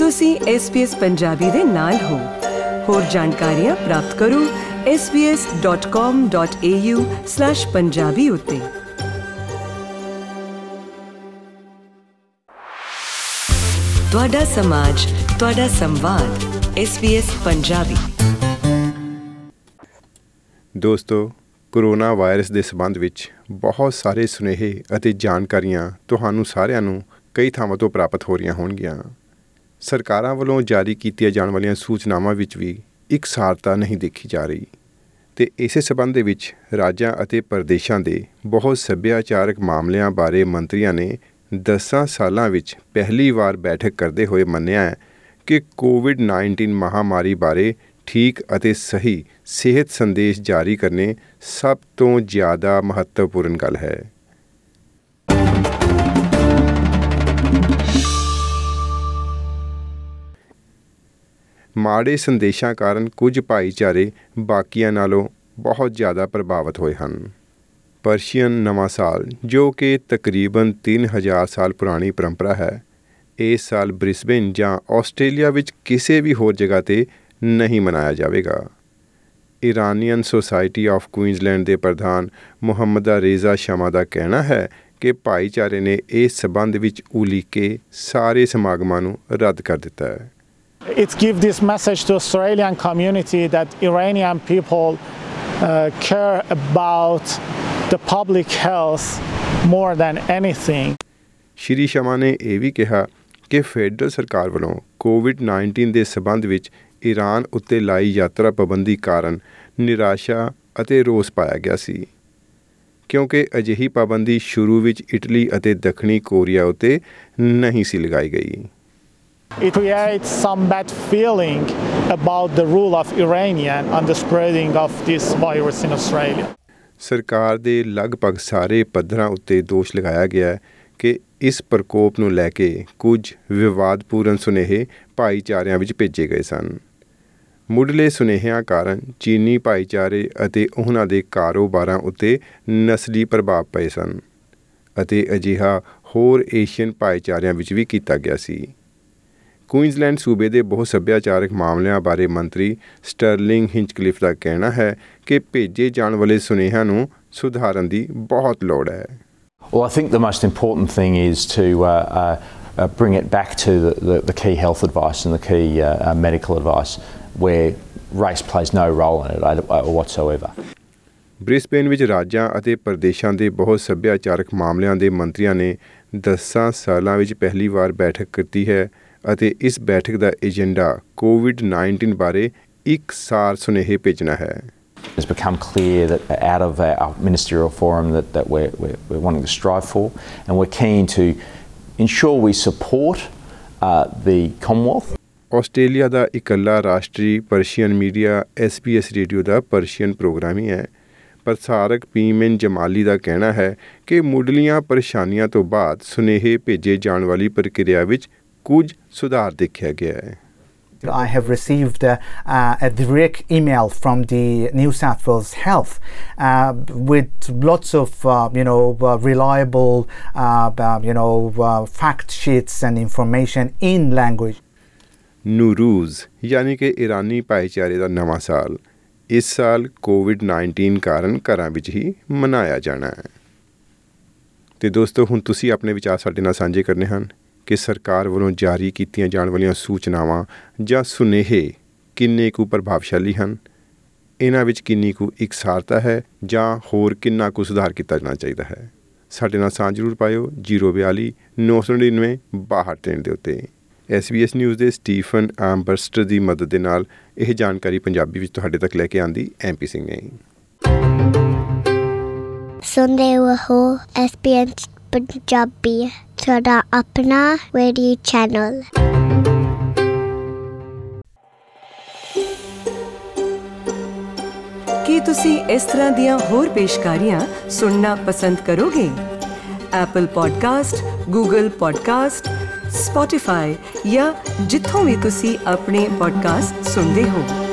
ਤੁਸੀਂ SBS ਪੰਜਾਬੀ ਦੇ ਨਾਲ ਹੋ। ਹੋਰ ਜਾਣਕਾਰੀਆਂ ਪ੍ਰਾਪਤ ਕਰੋ sbs.com.au/punjabi ਉੱਤੇ। ਤੁਹਾਡਾ ਸਮਾਜ, ਤੁਹਾਡਾ ਸੰਵਾਦ, SBS ਪੰਜਾਬੀ। ਦੋਸਤੋ, ਕੋਰੋਨਾ ਵਾਇਰਸ ਦੇ ਸੰਬੰਧ ਵਿੱਚ ਬਹੁਤ ਸਾਰੇ ਸੁਨੇਹੇ ਅਤੇ ਜਾਣਕਾਰੀਆਂ ਤੁਹਾਨੂੰ ਸਾਰਿਆਂ ਨੂੰ ਕਈ ਥਾਵਾਂ ਤੋਂ ਪ੍ਰਾਪਤ ਹੋ ਰਹੀਆਂ ਹੋਣਗੀਆਂ। ਸਰਕਾਰਾਂ ਵੱਲੋਂ ਜਾਰੀ ਕੀਤੀਆਂ ਜਾਣ ਵਾਲੀਆਂ ਸੂਚਨਾਵਾਂ ਵਿੱਚ ਵੀ ਇਕਸਾਰਤਾ ਨਹੀਂ ਦੇਖੀ ਜਾ ਰਹੀ ਅਤੇ ਇਸੇ ਸੰਬੰਧ ਦੇ ਵਿੱਚ ਰਾਜਾਂ ਅਤੇ ਪ੍ਰਦੇਸ਼ਾਂ ਦੇ ਬਹੁਤ ਸੱਭਿਆਚਾਰਕ ਮਾਮਲਿਆਂ ਬਾਰੇ ਮੰਤਰੀਆਂ ਨੇ 10 ਸਾਲਾਂ ਵਿੱਚ ਪਹਿਲੀ ਵਾਰ ਬੈਠਕ ਕਰਦੇ ਹੋਏ ਮੰਨਿਆ ਹੈ ਕਿ ਕੋਵਿਡ-19 ਮਹਾਂਮਾਰੀ ਬਾਰੇ ਠੀਕ ਅਤੇ ਸਹੀ ਸਿਹਤ ਸੰਦੇਸ਼ ਜਾਰੀ ਕਰਨੇ ਸਭ ਤੋਂ ਜ਼ਿਆਦਾ ਮਹੱਤਵਪੂਰਨ ਗੱਲ ਹੈ। ਮਾੜੇ ਸੰਦੇਸ਼ਾਂ ਕਾਰਨ ਕੁਝ ਭਾਈਚਾਰੇ ਬਾਕੀਆਂ ਨਾਲੋਂ ਬਹੁਤ ਜ਼ਿਆਦਾ ਪ੍ਰਭਾਵਿਤ ਹੋਏ ਹਨ। ਪਰਸ਼ੀਅਨ ਨਵਾਂ ਸਾਲ, ਜੋ ਕਿ ਤਕਰੀਬਨ 3000 ਸਾਲ ਪੁਰਾਣੀ ਪਰੰਪਰਾ ਹੈ, ਇਸ ਸਾਲ ਬ੍ਰਿਸਬੇਨ ਜਾਂ ਆਸਟ੍ਰੇਲੀਆ ਵਿੱਚ ਕਿਸੇ ਵੀ ਹੋਰ ਜਗ੍ਹਾ 'ਤੇ ਨਹੀਂ ਮਨਾਇਆ ਜਾਵੇਗਾ। ਇਰਾਨੀਅਨ ਸੋਸਾਇਟੀ ਆਫ ਕੁਈਨਜ਼ਲੈਂਡ ਦੇ ਪ੍ਰਧਾਨ ਮੁਹੰਮਦਾ ਰੇਜ਼ਾ ਸ਼ਮਾ ਦਾ ਕਹਿਣਾ ਹੈ ਕਿ ਭਾਈਚਾਰੇ ਨੇ ਇਸ ਸਬੰਧ ਵਿੱਚ ਉਲੀਕੇ ਸਾਰੇ ਸਮਾਗਮਾਂ ਨੂੰ ਰੱਦ ਕਰ ਦਿੱਤਾ ਹੈ। It gives this message to Australian community that Iranian people care about the public health more than anything. ਸ਼੍ਰੀ ਸ਼ਮਾ ਨੇ ਇਹ ਵੀ ਕਿਹਾ ਕਿ ਫੈਡਰਲ ਸਰਕਾਰ ਵੱਲੋਂ ਕੋਵਿਡ-19 ਦੇ ਸਬੰਧ ਵਿੱਚ ਈਰਾਨ ਉੱਤੇ ਲਾਈ ਯਾਤਰਾ ਪਾਬੰਦੀ ਕਾਰਨ ਨਿਰਾਸ਼ਾ ਅਤੇ ਰੋਸ ਪਾਇਆ ਗਿਆ ਸੀ, ਕਿਉਂਕਿ ਅਜਿਹੀ ਪਾਬੰਦੀ ਸ਼ੁਰੂ ਵਿੱਚ ਇਟਲੀ ਅਤੇ ਦੱਖਣੀ ਕੋਰੀਆ ਉੱਤੇ ਨਹੀਂ ਸੀ ਲਗਾਈ ਗਈ। It creates some bad feeling about the rule of Iranian on the spreading of this virus in Australia. ਸਰਕਾਰ ਦੇ ਲਗਭਗ ਸਾਰੇ ਪੱਧਰਾਂ ਉੱਤੇ ਦੋਸ਼ ਲਗਾਇਆ ਗਿਆ ਕਿ ਇਸ ਪ੍ਰਕੋਪ ਨੂੰ ਲੈ ਕੇ ਕੁਝ ਵਿਵਾਦਪੂਰਨ ਸੁਨੇਹੇ ਭਾਈਚਾਰਿਆਂ ਵਿੱਚ ਭੇਜੇ ਗਏ ਸਨ। ਮੁੱਢਲੇ ਸੁਨੇਹਿਆਂ ਕਾਰਨ ਚੀਨੀ ਭਾਈਚਾਰੇ ਅਤੇ ਉਹਨਾਂ ਦੇ ਕਾਰੋਬਾਰਾਂ ਉੱਤੇ ਨਸਲੀ ਪ੍ਰਭਾਵ ਪਏ ਸਨ ਅਤੇ ਅਜਿਹਾ ਹੋਰ ਏਸ਼ੀਅਨ ਭਾਈਚਾਰਿਆਂ ਵਿੱਚ ਵੀ ਕੀਤਾ ਗਿਆ ਸੀ। ਕੁਈਨਜ਼ਲੈਂਡ ਸੂਬੇ ਦੇ ਬਹੁ ਸੱਭਿਆਚਾਰਕ ਮਾਮਲਿਆਂ ਬਾਰੇ ਮੰਤਰੀ ਸਟਰਲਿੰਗ ਹਿੰਚਕਲਿਫ ਦਾ ਕਹਿਣਾ ਹੈ ਕਿ ਭੇਜੇ ਜਾਣ ਵਾਲੇ ਸੁਨੇਹਿਆਂ ਨੂੰ ਸੁਧਾਰਨ ਦੀ ਬਹੁਤ ਲੋੜ ਹੈ। Well, I think the most important thing is to bring it back to the key health advice and the key medical advice where race plays no role in it whatsoever. Brisbane ਵਿੱਚ ਰਾਜਾਂ ਅਤੇ ਪ੍ਰਦੇਸ਼ਾਂ ਦੇ ਬਹੁਤ ਸੱਭਿਆਚਾਰਕ ਮਾਮਲਿਆਂ ਦੇ ਮੰਤਰੀਆਂ ਨੇ 10 ਸਾਲਾਂ ਵਿੱਚ ਪਹਿਲੀ ਵਾਰ ਬੈਠਕ ਕੀਤੀ ਹੈ ਅਤੇ ਇਸ ਬੈਠਕ ਦਾ ਏਜੰਡਾ ਕੋਵਿਡ-19 ਬਾਰੇ ਇਕਸਾਰ ਸੁਨੇਹੇ ਭੇਜਣਾ ਹੈ। It's become clear that out of our ministerial forum that we're wanting to strive for, and we're keen to ensure we support the Commonwealth. Australia ਦਾ ਇਕੱਲਾ ਰਾਸ਼ਟਰੀ ਪਰਸ਼ੀਅਨ ਮੀਡੀਆ SBS ਰੇਡੀਓ ਦਾ ਪਰਸ਼ੀਅਨ ਪ੍ਰੋਗਰਾਮ ਹੀ ਹੈ। ਪ੍ਰਸਾਰਕ ਪੀਮਨ ਜਮਾਲੀ ਦਾ ਕਹਿਣਾ ਹੈ ਕਿ ਮੁੱਢਲੀਆਂ ਪਰੇਸ਼ਾਨੀਆਂ ਤੋਂ ਬਾਅਦ ਸੁਨੇਹੇ ਭੇਜੇ ਜਾਣ ਵਾਲੀ ਪ੍ਰਕਿਰਿਆ ਵਿੱਚ ਕੁਝ ਸੁਧਾਰ ਦੇਖਿਆ ਗਿਆ ਹੈ। I have received a direct email from the New South Wales Health with lots of reliable fact sheets and information in language. ਨੂਰੂਜ਼ ਯਾਨੀ ਕਿ ਇਰਾਨੀ ਭਾਈਚਾਰੇ ਦਾ ਨਵਾਂ ਸਾਲ ਇਸ ਸਾਲ ਕੋਵਿਡ-19 ਕਾਰਨ ਘਰਾਂ ਵਿੱਚ ਹੀ ਮਨਾਇਆ ਜਾਣਾ ਹੈ। ਅਤੇ ਦੋਸਤੋ, ਹੁਣ ਤੁਸੀਂ ਆਪਣੇ ਵਿਚਾਰ ਸਾਡੇ ਨਾਲ ਸਾਂਝੇ ਕਰਨੇ ਹਨ ਕਿ ਸਰਕਾਰ ਵੱਲੋਂ ਜਾਰੀ ਕੀਤੀਆਂ ਜਾਣ ਵਾਲੀਆਂ ਸੂਚਨਾਵਾਂ ਜਾਂ ਸੁਨੇਹੇ ਕਿੰਨੇ ਕੁ ਪ੍ਰਭਾਵਸ਼ਾਲੀ ਹਨ, ਇਹਨਾਂ ਵਿੱਚ ਕਿੰਨੀ ਕੁ ਇਕਸਾਰਤਾ ਹੈ ਜਾਂ ਹੋਰ ਕਿੰਨਾ ਕੁ ਸੁਧਾਰ ਕੀਤਾ ਜਾਣਾ ਚਾਹੀਦਾ ਹੈ। ਸਾਡੇ ਨਾਲ ਸਾਂਝ ਜ਼ਰੂਰ ਪਾਇਓ 042 999 62 ਦੇ ਉੱਤੇ। SBS ਨਿਊਜ਼ ਦੇ ਸਟੀਫਨ ਆਮਬਰਸਟਰ ਦੀ ਮਦਦ ਦੇ ਨਾਲ ਇਹ ਜਾਣਕਾਰੀ ਪੰਜਾਬੀ ਵਿੱਚ ਤੁਹਾਡੇ ਤੱਕ ਲੈ ਕੇ ਆਂਦੀ MP ਸਿੰਘ ਨੇ। ਸੁਣਦੇ ਰਹੋ SBS ਪੰਜਾਬੀ, ਤੁਹਾਡਾ ਆਪਣਾ ਰੇਡੀਓ ਚੈਨਲ। ਕੀ ਤੁਸੀਂ ਇਸ ਤਰ੍ਹਾਂ ਦੀਆਂ ਹੋਰ ਪੇਸ਼ਕਾਰੀਆਂ ਸੁਣਨਾ ਪਸੰਦ ਕਰੋਗੇ? Apple Podcast, Google Podcast, Spotify ਜਾਂ ਜਿੱਥੋਂ ਵੀ ਤੁਸੀਂ ਆਪਣੇ ਪੋਡਕਾਸਟ ਸੁਣਦੇ ਹੋ।